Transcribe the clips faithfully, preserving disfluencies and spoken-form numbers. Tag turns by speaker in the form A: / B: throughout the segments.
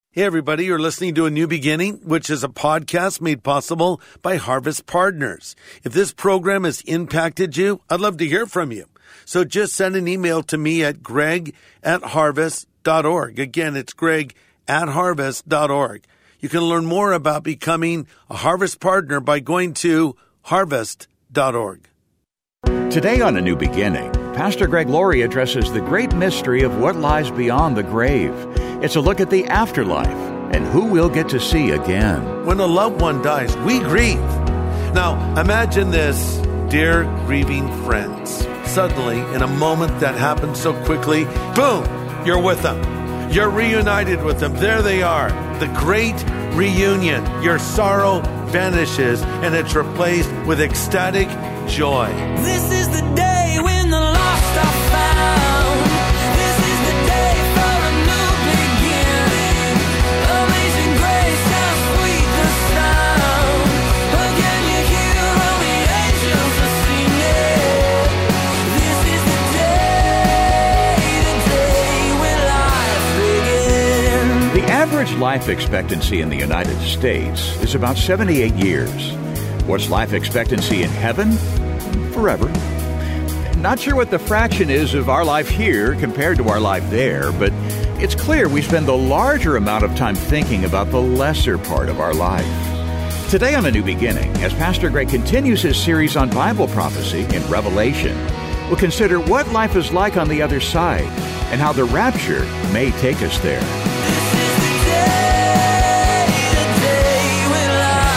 A: Hey, everybody, you're listening to A New Beginning, which is a podcast made possible by Harvest Partners. If this program has impacted you, I'd love to hear from you. So just send an email to me at greg at harvest dot org. Again, it's greg at harvest dot org. You can learn more about becoming a Harvest Partner by going to harvest dot org.
B: Today on A New Beginning, Pastor Greg Laurie addresses the great mystery of what lies beyond the grave. It's a look at the afterlife and who we'll get to see again.
A: When a loved one dies, we grieve. Now, imagine this, dear grieving friends. Suddenly, in a moment that happens so quickly, boom, you're with them. You're reunited with them. There they are. The great reunion. Your sorrow vanishes and it's replaced with ecstatic joy.
C: This is the day when the lost are found. This is the day for a new beginning. Amazing grace, how sweet the sound. Again you hear all the angels are singing. This is the day, the day when life begins.
B: The average life expectancy in the United States is about seventy-eight years. What's life expectancy in heaven? Forever. Not sure what the fraction is of our life here compared to our life there, but it's clear we spend the larger amount of time thinking about the lesser part of our life. Today on A New Beginning, as Pastor Greg continues his series on Bible prophecy in Revelation, we'll consider what life is like on the other side and how the rapture may take us there.
C: This is the day, the day when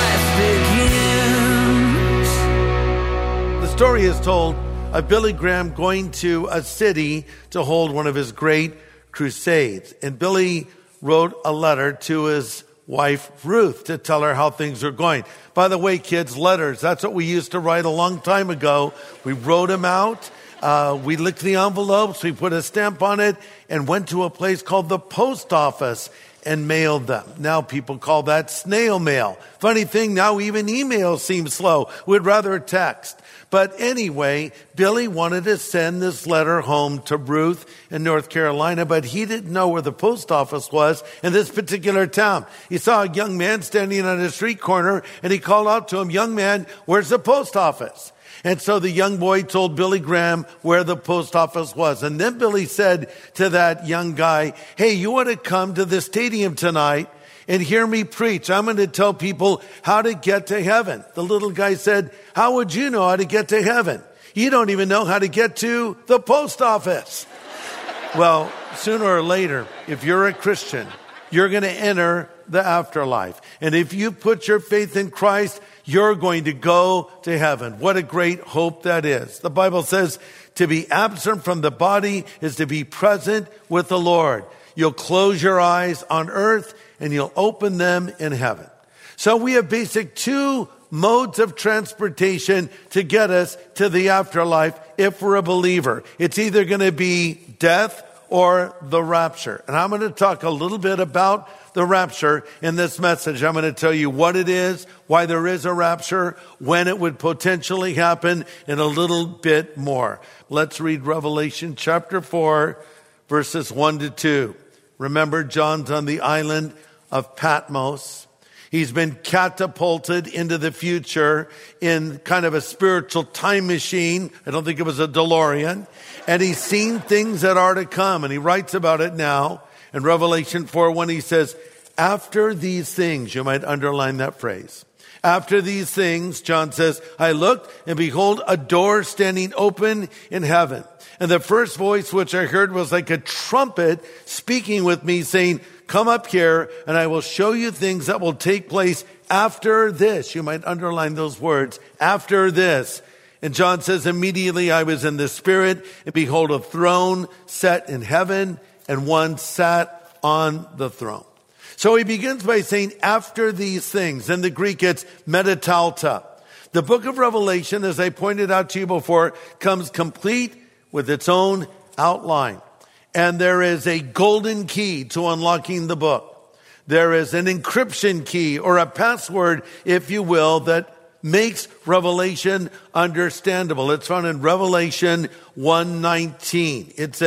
C: life begins.
A: The story is told of Billy Graham going to a city to hold one of his great crusades. And Billy wrote a letter to his wife, Ruth, to tell her how things are going. By the way, kids, letters, that's what we used to write a long time ago. We wrote them out. Uh, we licked the envelopes. We put a stamp on it and went to a place called the post office and mailed them. Now people call that snail mail. Funny thing, now even email seems slow. We'd rather text. But anyway, Billy wanted to send this letter home to Ruth in North Carolina, but he didn't know where the post office was in this particular town. He saw a young man standing on a street corner, and he called out to him, "Young man, where's the post office?" And so the young boy told Billy Graham where the post office was. And then Billy said to that young guy, "Hey, you want to come to the stadium tonight and hear me preach? I'm going to tell people how to get to heaven." The little guy said, "How would you know how to get to heaven? You don't even know how to get to the post office." Well, sooner or later, if you're a Christian, you're going to enter the afterlife. And if you put your faith in Christ, you're going to go to heaven. What a great hope that is. The Bible says to be absent from the body is to be present with the Lord. You'll close your eyes on earth and you'll open them in heaven. So we have basic two modes of transportation to get us to the afterlife if we're a believer. It's either going to be death or the rapture. And I'm going to talk a little bit about the rapture in this message. I'm going to tell you what it is, why there is a rapture, when it would potentially happen, and a little bit more. Let's read Revelation chapter four, verses one to two. Remember, John's on the island of Patmos. He's been catapulted into the future in kind of a spiritual time machine. I don't think it was a DeLorean. And he's seen things that are to come, and he writes about it now. In Revelation four one, he says, "After these things," you might underline that phrase. "After these things," John says, "I looked, and behold, a door standing open in heaven. And the first voice which I heard was like a trumpet speaking with me, saying, 'Come up here, and I will show you things that will take place after this.'" You might underline those words, "after this." And John says, "Immediately I was in the Spirit, and behold, a throne set in heaven, and one sat on the throne." So he begins by saying, "after these things." In the Greek, it's metatalta. The book of Revelation, as I pointed out to you before, comes complete with its own outline. And there is a golden key to unlocking the book. There is an encryption key, or a password, if you will, that makes Revelation understandable. It's found in Revelation one nineteen. It says,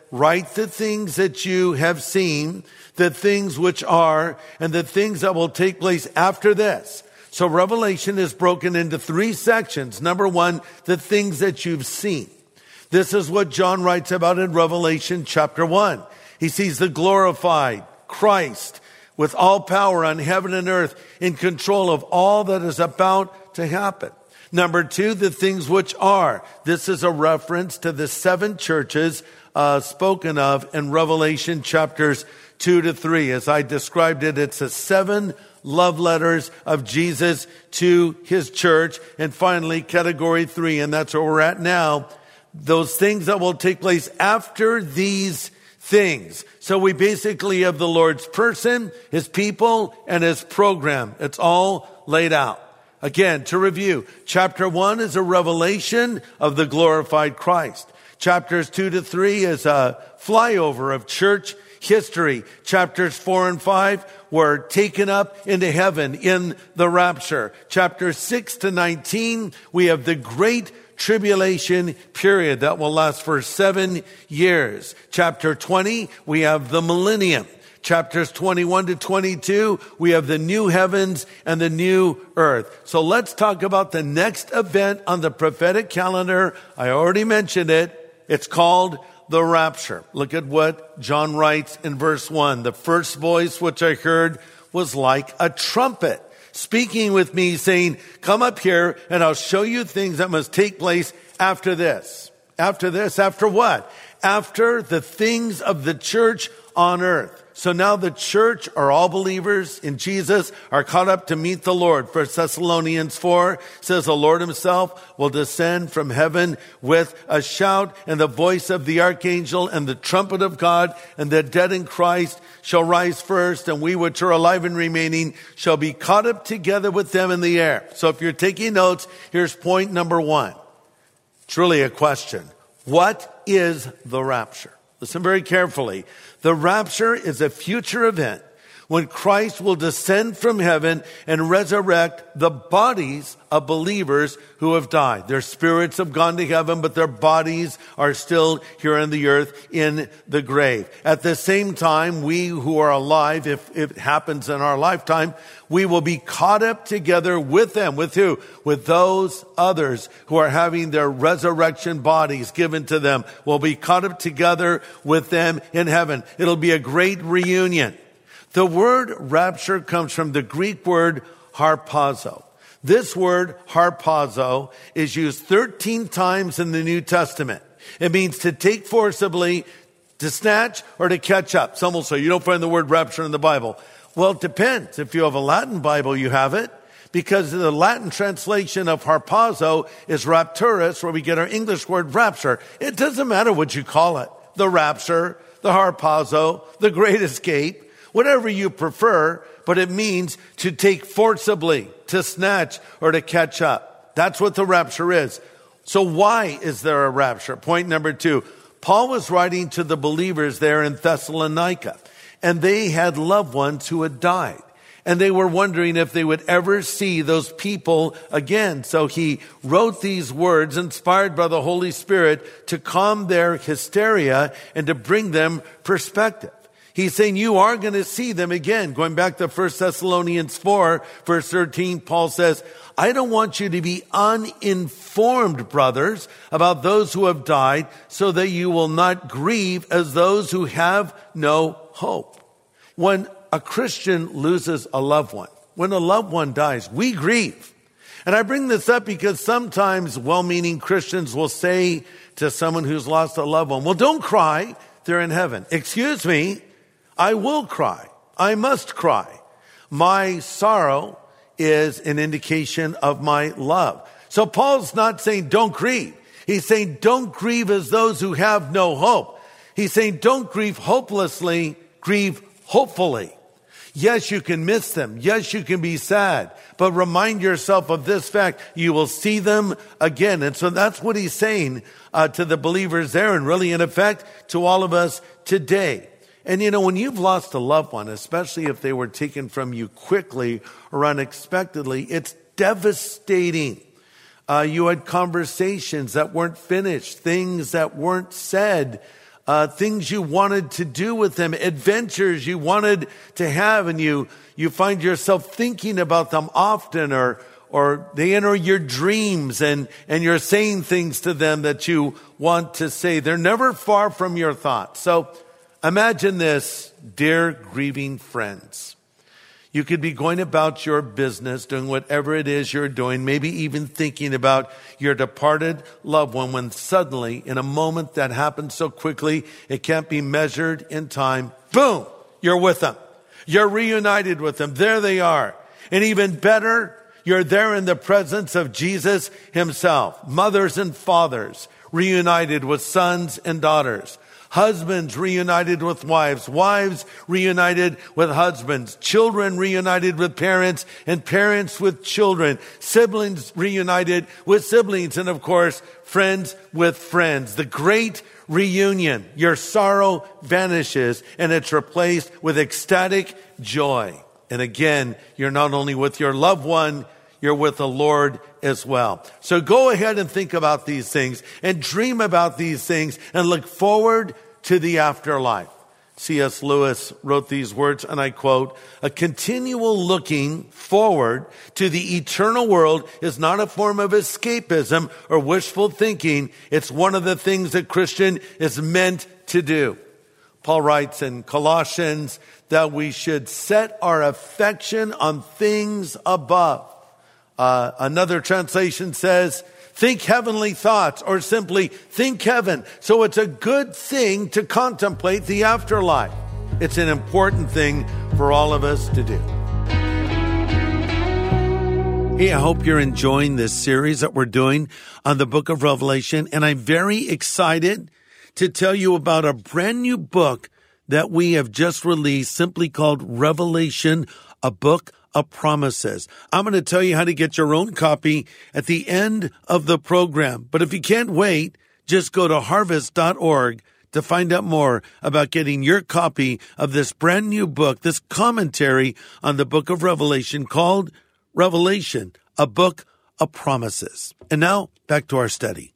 A: write the things that you have seen, the things which are, and the things that will take place after this. So Revelation is broken into three sections. Number one, the things that you've seen. This is what John writes about in Revelation chapter one. He sees the glorified Christ with all power on heaven and earth, in control of all that is about to happen. Number two, the things which are. This is a reference to the seven churches uh, spoken of in Revelation chapters two to three. As I described it, it's a seven love letters of Jesus to his church. And finally, category three, and that's where we're at now, those things that will take place after these things. So we basically have the Lord's person, his people, and his program. It's all laid out. Again, to review, chapter one is a revelation of the glorified Christ. Chapters two to three is a flyover of church history. Chapters four and five were taken up into heaven in the rapture. Chapters six to nineteen, we have the great tribulation period that will last for seven years. Chapter twenty, we have the millennium. Chapters twenty-one to twenty-two, we have the new heavens and the new earth. So let's talk about the next event on the prophetic calendar. I already mentioned it. It's called the rapture. Look at what John writes in verse one. The first voice which I heard was like a trumpet, speaking with me, saying, come up here and I'll show you things that must take place after this. After this, after what? After the things of the church on earth. So now the church, or all believers in Jesus, are caught up to meet the Lord. First Thessalonians four says the Lord himself will descend from heaven with a shout and the voice of the archangel and the trumpet of God, and the dead in Christ shall rise first, and we which are alive and remaining shall be caught up together with them in the air. So if you're taking notes, here's point number one. It's really a question. What is the rapture? Listen very carefully. The rapture is a future event when Christ will descend from heaven and resurrect the bodies of believers who have died. Their spirits have gone to heaven, but their bodies are still here on the earth in the grave. At the same time, we who are alive, if it happens in our lifetime, we will be caught up together with them. With who? With those others who are having their resurrection bodies given to them. We'll be caught up together with them in heaven. It'll be a great reunion. The word rapture comes from the Greek word harpazo. This word harpazo is used thirteen times in the New Testament. It means to take forcibly, to snatch, or to catch up. Some will say, you don't find the word rapture in the Bible. Well, it depends. If you have a Latin Bible, you have it, because the Latin translation of harpazo is rapturus, where we get our English word rapture. It doesn't matter what you call it. The rapture, the harpazo, the great escape, whatever you prefer, but it means to take forcibly, to snatch, or to catch up. That's what the rapture is. So why is there a rapture? Point number two. Paul was writing to the believers there in Thessalonica, and they had loved ones who had died. And they were wondering if they would ever see those people again. So he wrote these words, inspired by the Holy Spirit, to calm their hysteria and to bring them perspective. He's saying you are going to see them again. Going back to First Thessalonians four, verse thirteen, Paul says, I don't want you to be uninformed, brothers, about those who have died, so that you will not grieve as those who have no hope. When a Christian loses a loved one, when a loved one dies, we grieve. And I bring this up because sometimes well-meaning Christians will say to someone who's lost a loved one, well, don't cry, they're in heaven. Excuse me. I will cry. I must cry. My sorrow is an indication of my love. So Paul's not saying don't grieve. He's saying don't grieve as those who have no hope. He's saying don't grieve hopelessly, grieve hopefully. Yes, you can miss them. Yes, you can be sad. But remind yourself of this fact. You will see them again. And so that's what he's saying uh, to the believers there, and really in effect to all of us today. And you know, when you've lost a loved one, especially if they were taken from you quickly or unexpectedly, it's devastating. Uh, you had conversations that weren't finished, things that weren't said. uh, things you wanted to do with them, adventures you wanted to have, and you, you find yourself thinking about them often, or, or they enter your dreams and, and you're saying things to them that you want to say. They're never far from your thoughts. So imagine this, dear grieving friends. You could be going about your business, doing whatever it is you're doing, maybe even thinking about your departed loved one, when suddenly, in a moment that happens so quickly, it can't be measured in time, boom, you're with them. You're reunited with them. There they are. And even better, you're there in the presence of Jesus himself. Mothers and fathers reunited with sons and daughters. Husbands reunited with wives, wives reunited with husbands, children reunited with parents, and parents with children, siblings reunited with siblings, and of course, friends with friends. The great reunion. Your sorrow vanishes and it's replaced with ecstatic joy. And again, you're not only with your loved one, you're with the Lord as well. So go ahead and think about these things and dream about these things and look forward to the afterlife. C S Lewis wrote these words, and I quote, "A continual looking forward to the eternal world is not a form of escapism or wishful thinking. It's one of the things that Christian is meant to do." Paul writes in Colossians that we should set our affection on things above. Uh, another translation says, think heavenly thoughts, or simply think heaven. So it's a good thing to contemplate the afterlife. It's an important thing for all of us to do. Hey, I hope you're enjoying this series that we're doing on the book of Revelation. And I'm very excited to tell you about a brand new book that we have just released, simply called Revelation, a book of promises. I'm going to tell you how to get your own copy at the end of the program. But if you can't wait, just go to harvest dot org to find out more about getting your copy of this brand new book, this commentary on the book of Revelation called Revelation, a book of promises. And now back to our study.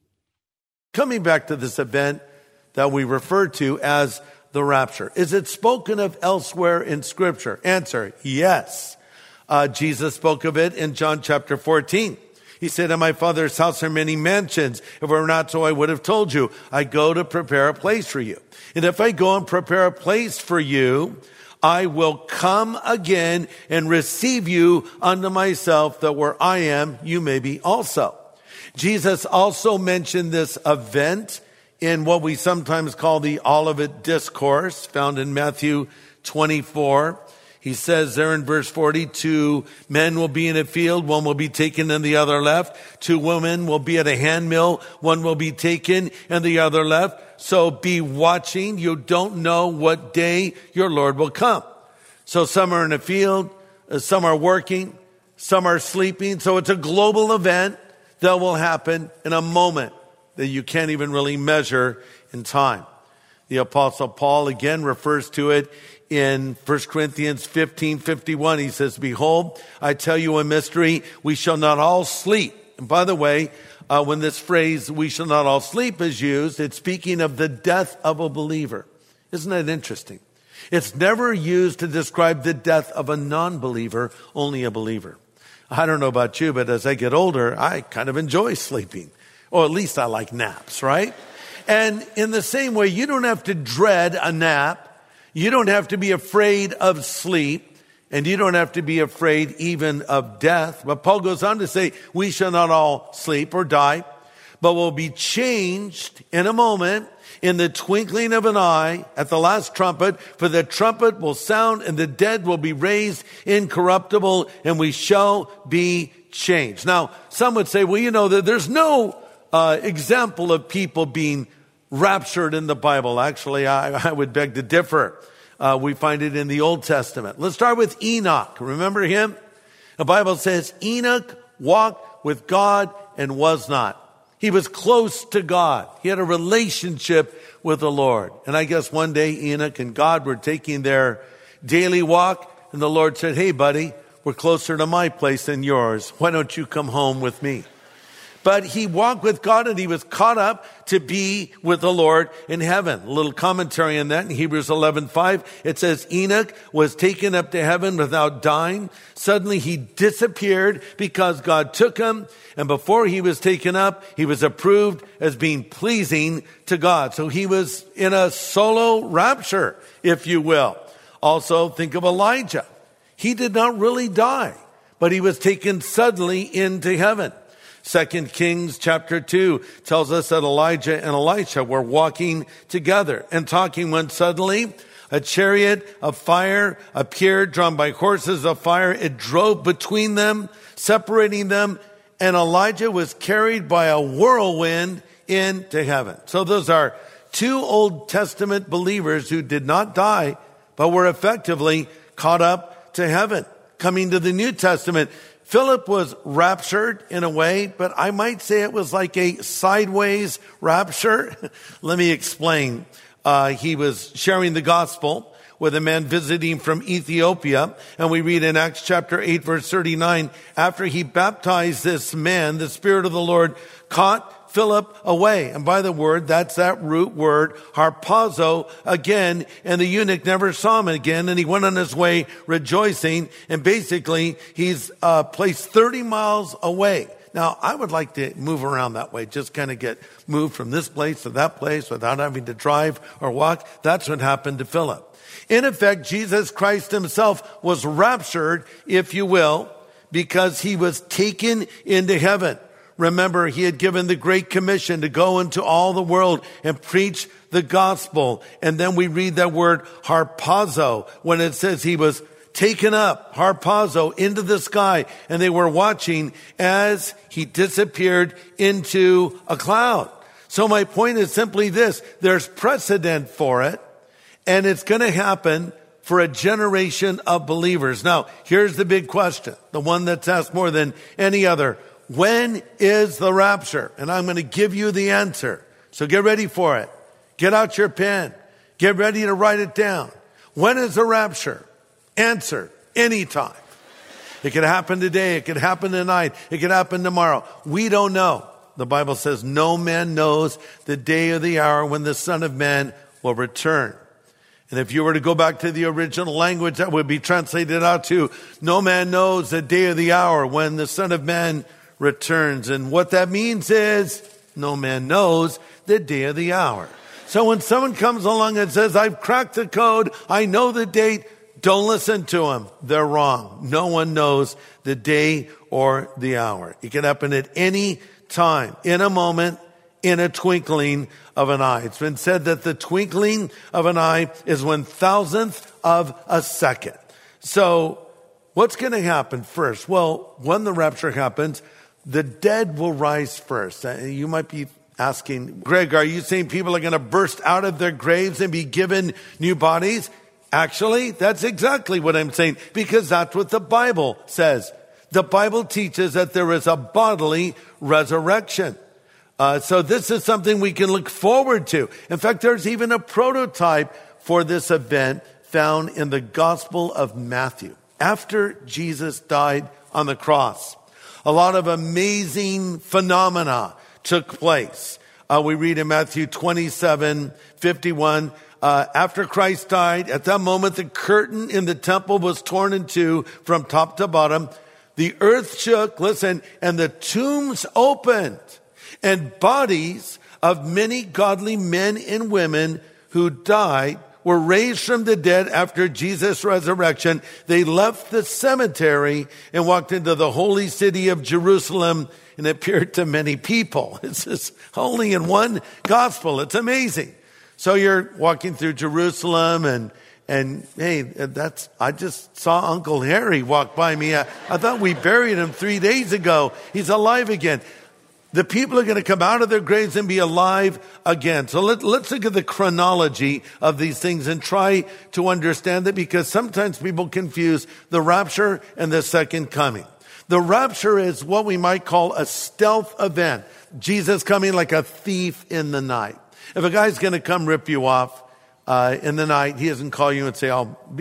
A: Coming back to this event that we refer to as the rapture. Is it spoken of elsewhere in Scripture? Answer, yes. Uh, Jesus spoke of it in John chapter fourteen. He said, in my Father's house are many mansions. If it were not so, I would have told you. I go to prepare a place for you. And if I go and prepare a place for you, I will come again and receive you unto myself, that where I am, you may be also. Jesus also mentioned this event in what we sometimes call the Olivet Discourse, found in Matthew twenty-four. He says there in verse forty, two men will be in a field, one will be taken and the other left. Two women will be at a handmill, one will be taken and the other left. So be watching. You don't know what day your Lord will come. So some are in a field, some are working, some are sleeping. So it's a global event that will happen in a moment that you can't even really measure in time. The Apostle Paul again refers to it in First Corinthians fifteen fifty-one. He says, behold, I tell you a mystery. We shall not all sleep. And by the way, uh, when this phrase, we shall not all sleep, is used, it's speaking of the death of a believer. Isn't that interesting? It's never used to describe the death of a non-believer, only a believer. I don't know about you, but as I get older, I kind of enjoy sleeping. Or at least I like naps, right? And in the same way, you don't have to dread a nap. You don't have to be afraid of sleep, and you don't have to be afraid even of death. But Paul goes on to say, we shall not all sleep or die, but will be changed in a moment, in the twinkling of an eye, at the last trumpet. For the trumpet will sound, and the dead will be raised incorruptible, and we shall be changed. Now, some would say, well, you know, that there's no uh, example of people being raptured in the Bible. Actually, I, I would beg to differ. Uh, we find it in the Old Testament. Let's start with Enoch. Remember him? The Bible says Enoch walked with God and was not. He was close to God. He had a relationship with the Lord. And I guess one day Enoch and God were taking their daily walk, and the Lord said, hey, buddy, we're closer to my place than yours. Why don't you come home with me? But he walked with God and he was caught up to be with the Lord in heaven. A little commentary on that in Hebrews eleven five. It says, Enoch was taken up to heaven without dying. Suddenly he disappeared because God took him. And before he was taken up, he was approved as being pleasing to God. So he was in a solo rapture, if you will. Also, think of Elijah. He did not really die, but he was taken suddenly into heaven. Second Kings chapter two tells us that Elijah and Elisha were walking together and talking when suddenly a chariot of fire appeared, drawn by horses of fire. It drove between them, separating them, and Elijah was carried by a whirlwind into heaven. So those are two Old Testament believers who did not die, but were effectively caught up to heaven. Coming to the New Testament, Philip was raptured in a way, but I might say it was like a sideways rapture. Let me explain. Uh, he was sharing the gospel with a man visiting from Ethiopia. And we read in Acts chapter eight, verse thirty-nine, after he baptized this man, the Spirit of the Lord caught Philip away. And by the word, that's that root word, harpazo, again. And the eunuch never saw him again. And he went on his way rejoicing. And basically, he's uh, placed thirty miles away. Now, I would like to move around that way, just kind of get moved from this place to that place without having to drive or walk. That's what happened to Philip. In effect, Jesus Christ himself was raptured, if you will, because he was taken into heaven. Remember, he had given the Great Commission to go into all the world and preach the gospel. And then we read that word harpazo when it says he was taken up, harpazo, into the sky. And they were watching as he disappeared into a cloud. So my point is simply this. There's precedent for it. And it's going to happen for a generation of believers. Now, here's the big question, the one that's asked more than any other. When is the rapture? And I'm going to give you the answer. So get ready for it. Get out your pen. Get ready to write it down. When is the rapture? Answer, anytime. It could happen today. It could happen tonight. It could happen tomorrow. We don't know. The Bible says no man knows the day or the hour when the Son of Man will return. And if you were to go back to the original language, that would be translated out to, no man knows the day or the hour when the Son of Man returns. And what that means is, no man knows the day or the hour. So when someone comes along and says, I've cracked the code, I know the date, don't listen to them. They're wrong. No one knows the day or the hour. It can happen at any time, in a moment, in a twinkling of an eye. It's been said that the twinkling of an eye is one thousandth of a second. So what's going to happen first? Well, when the rapture happens, the dead will rise first. You might be asking, Greg, are you saying people are going to burst out of their graves and be given new bodies? Actually, that's exactly what I'm saying, because that's what the Bible says. The Bible teaches that there is a bodily resurrection. Uh, so this is something we can look forward to. In fact, there's even a prototype for this event found in the Gospel of Matthew. After Jesus died on the cross, a lot of amazing phenomena took place. Uh, we read in Matthew twenty-seven fifty-one, uh, after Christ died, at that moment the curtain in the temple was torn in two from top to bottom. The earth shook, listen, and the tombs opened. And bodies of many godly men and women who died were raised from the dead after Jesus' resurrection. They left the cemetery and walked into the holy city of Jerusalem and appeared to many people. It's just only in one gospel. It's amazing. So you're walking through Jerusalem and And hey, that's, I just saw Uncle Harry walk by me. I, I thought we buried him three days ago. He's alive again. The people are going to come out of their graves and be alive again. So let, let's look at the chronology of these things and try to understand it, because sometimes people confuse the rapture and the second coming. The rapture is what we might call a stealth event. Jesus coming like a thief in the night. If a guy's going to come rip you off uh, in the night, he doesn't call you and say, I'll be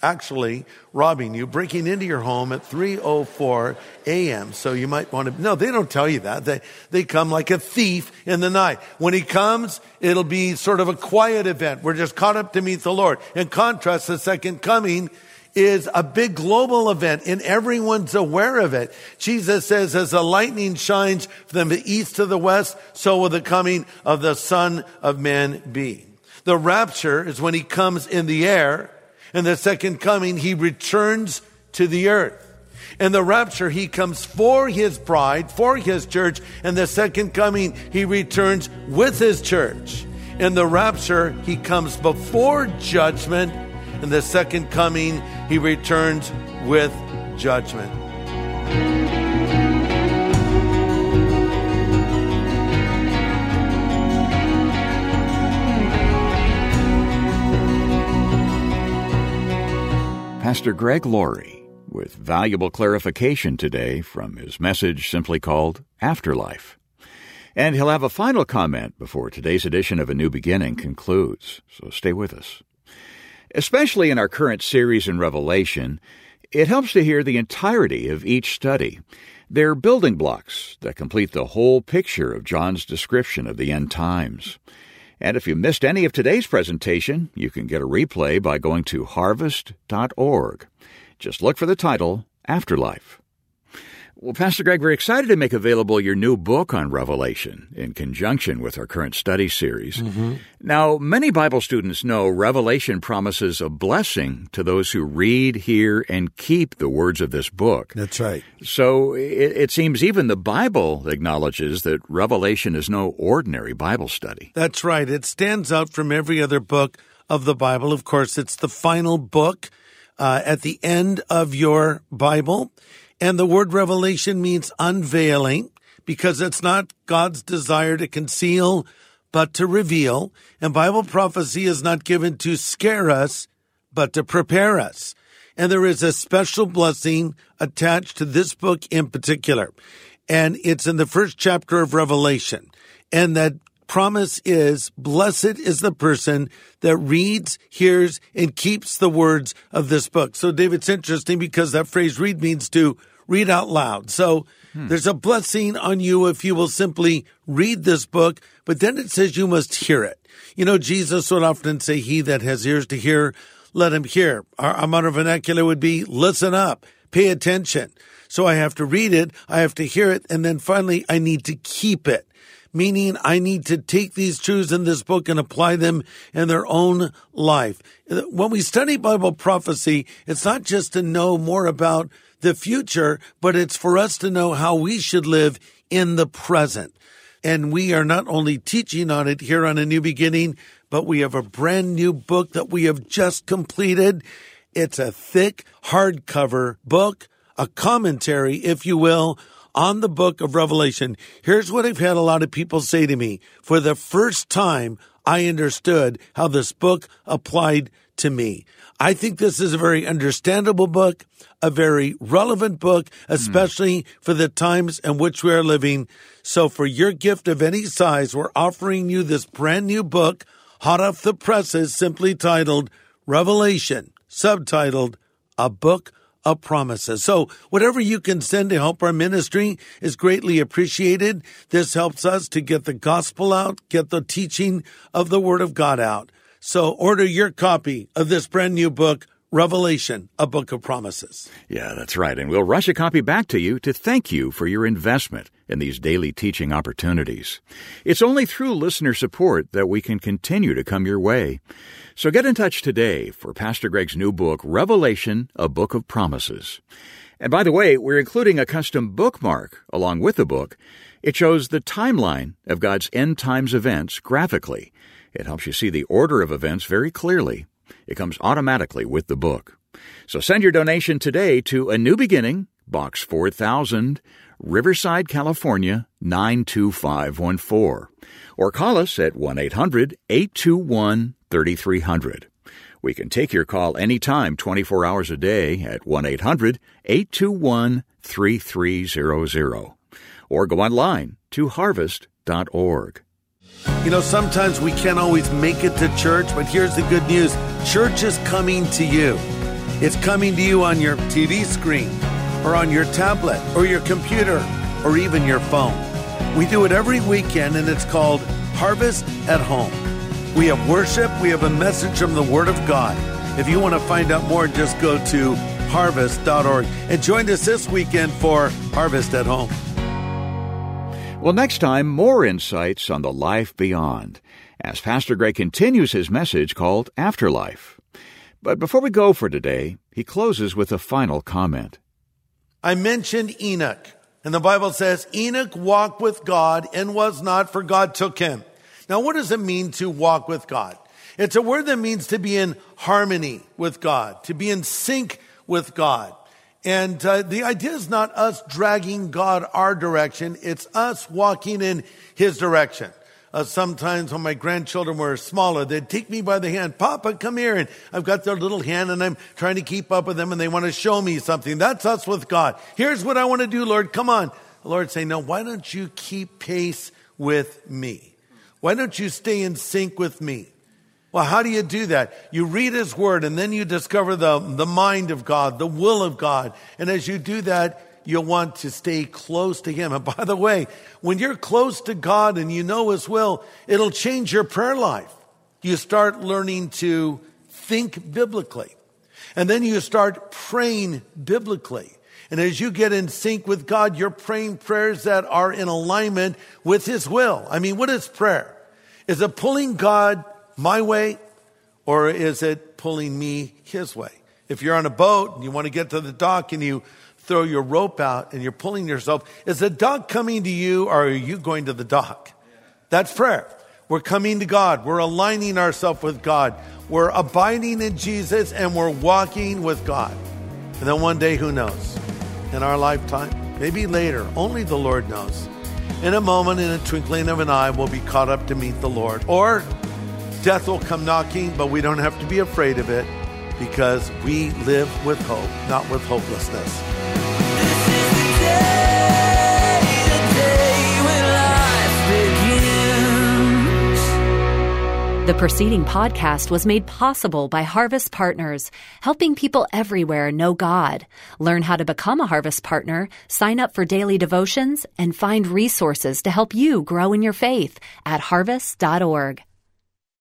A: actually robbing you, breaking into your home at three oh four a.m. So you might want to, no, they don't tell you that. They, they come like a thief in the night. When he comes, it'll be sort of a quiet event. We're just caught up to meet the Lord. In contrast, the second coming is a big global event, and everyone's aware of it. Jesus says, as the lightning shines from the east to the west, so will the coming of the Son of Man be. The rapture is when he comes in the air, and the second coming, he returns to the earth. In the rapture, he comes for his bride, for his church, and the second coming, he returns with his church. In the rapture, he comes before judgment. In the second coming, he returns with judgment.
B: Pastor Greg Laurie with valuable clarification today from his message simply called Afterlife. And he'll have a final comment before today's edition of A New Beginning concludes, so stay with us. Especially in our current series in Revelation, it helps to hear the entirety of each study. They're building blocks that complete the whole picture of John's description of the end times. And if you missed any of today's presentation, you can get a replay by going to harvest dot org. Just look for the title, Afterlife. Well, Pastor Greg, we're excited to make available your new book on Revelation in conjunction with our current study series. Mm-hmm. Now, many Bible students know Revelation promises a blessing to those who read, hear, and keep the words of this book.
A: That's right.
B: So it, it seems even the Bible acknowledges that Revelation is no ordinary Bible study.
A: That's right. It stands out from every other book of the Bible. Of course, it's the final book uh, at the end of your Bible. And the word revelation means unveiling, because it's not God's desire to conceal, but to reveal. And Bible prophecy is not given to scare us, but to prepare us. And there is a special blessing attached to this book in particular. And it's in the first chapter of Revelation. And that promise is, blessed is the person that reads, hears, and keeps the words of this book. So, David, it's interesting because that phrase read means to read out loud. So hmm. there's a blessing on you if you will simply read this book, but then it says you must hear it. You know, Jesus would often say, he that has ears to hear, let him hear. Our, our modern vernacular would be, listen up, pay attention. So I have to read it, I have to hear it, and then finally I need to keep it. Meaning I need to take these truths in this book and apply them in their own life. When we study Bible prophecy, it's not just to know more about the future, but it's for us to know how we should live in the present. And we are not only teaching on it here on A New Beginning, but we have a brand new book that we have just completed. It's a thick hardcover book, a commentary, if you will, on the book of Revelation. Here's what I've had a lot of people say to me. For the first time, I understood how this book applied to me. I think this is a very understandable book, a very relevant book, especially mm. for the times in which we are living. So for your gift of any size, we're offering you this brand new book, hot off the presses, simply titled Revelation, subtitled A Book of Promises. So whatever you can send to help our ministry is greatly appreciated. This helps us to get the gospel out, get the teaching of the Word of God out. So order your copy of this brand new book, Revelation, A Book of Promises.
B: Yeah, that's right. And we'll rush a copy back to you to thank you for your investment in these daily teaching opportunities. It's only through listener support that we can continue to come your way. So get in touch today for Pastor Greg's new book, Revelation, A Book of Promises. And by the way, we're including a custom bookmark along with the book. It shows the timeline of God's end times events graphically. It helps you see the order of events very clearly. It comes automatically with the book. So send your donation today to A New Beginning, Box four thousand, Riverside, California, nine two five one four. Or call us at one eight hundred eight two one three three zero zero. We can take your call anytime, twenty-four hours a day at one eight hundred eight two one three three zero zero. Or go online to harvest dot org.
A: You know, sometimes we can't always make it to church, but here's the good news. Church is coming to you. It's coming to you on your T V screen, or on your tablet, or your computer, or even your phone. We do it every weekend, and it's called Harvest at Home. We have worship. We have a message from the Word of God. If you want to find out more, just go to harvest dot org. And join us this weekend for Harvest at Home.
B: Well, next time, more insights on the life beyond, as Pastor Greg continues his message called Afterlife. But before we go for today, he closes with a final comment.
A: I mentioned Enoch, and the Bible says, Enoch walked with God and was not, for God took him. Now, what does it mean to walk with God? It's a word that means to be in harmony with God, to be in sync with God. And uh, the idea is not us dragging God our direction. It's us walking in his direction. Uh, sometimes when my grandchildren were smaller, they'd take me by the hand. Papa, come here. And I've got their little hand and I'm trying to keep up with them and they want to show me something. That's us with God. Here's what I want to do, Lord. Come on. The Lord say, no, why don't you keep pace with me? Why don't you stay in sync with me? Well, how do you do that? You read his word and then you discover the, the mind of God, the will of God. And as you do that, you'll want to stay close to him. And by the way, when you're close to God and you know his will, it'll change your prayer life. You start learning to think biblically. And then you start praying biblically. And as you get in sync with God, you're praying prayers that are in alignment with his will. I mean, what is prayer? Is it pulling God my way, or is it pulling me his way? If you're on a boat and you want to get to the dock and you throw your rope out and you're pulling yourself, is the dock coming to you or are you going to the dock? That's prayer. We're coming to God. We're aligning ourselves with God. We're abiding in Jesus and we're walking with God. And then one day, who knows? In our lifetime, maybe later, only the Lord knows. In a moment, in a twinkling of an eye, we'll be caught up to meet the Lord. Or death will come knocking, but we don't have to be afraid of it because we live with hope, not with hopelessness.
C: This is the day, the day when life begins.
D: The preceding podcast was made possible by Harvest Partners, helping people everywhere know God. Learn how to become a Harvest Partner, sign up for daily devotions, and find resources to help you grow in your faith at harvest dot org.